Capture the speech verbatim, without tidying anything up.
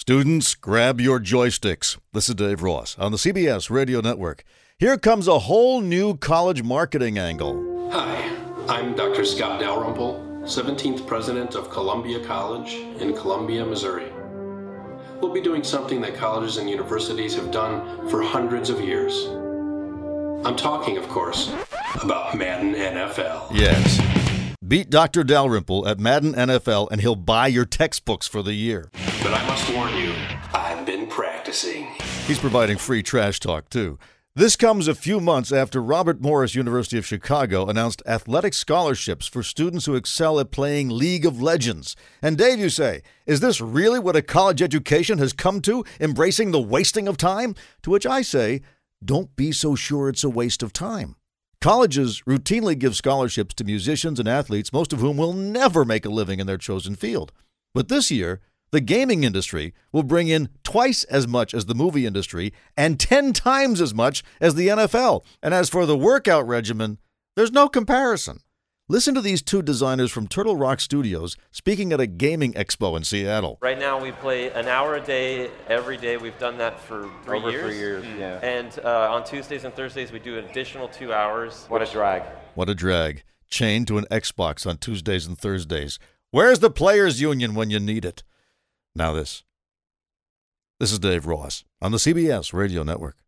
Students, grab your joysticks. This is Dave Ross on the C B S Radio Network. Here comes a whole new college marketing angle. Hi, I'm Doctor Scott Dalrymple, seventeenth president of Columbia College in Columbia, Missouri. We'll be doing something that colleges and universities have done for hundreds of years. I'm talking, of course, about Madden N F L. Yes. Beat Doctor Dalrymple at Madden N F L and he'll buy your textbooks for the year. But I must warn you, I've been practicing. He's providing free trash talk, too. This comes a few months after Robert Morris University of Chicago announced athletic scholarships for students who excel at playing League of Legends. And Dave, you say, is this really what a college education has come to, embracing the wasting of time? To which I say, don't be so sure it's a waste of time. Colleges routinely give scholarships to musicians and athletes, most of whom will never make a living in their chosen field. But this year, the gaming industry will bring in twice as much as the movie industry and ten times as much as the N F L. And as for the workout regimen, there's no comparison. Listen to these two designers from Turtle Rock Studios speaking at a gaming expo in Seattle. Right now we play an hour a day, every day. We've done that for three Over years. three years, mm. yeah. And uh, on Tuesdays and Thursdays we do an additional two hours. What a drag. What a drag. Chained to an Xbox on Tuesdays and Thursdays. Where's the players' union when you need it? Now this. This is Dave Ross on the C B S Radio Network.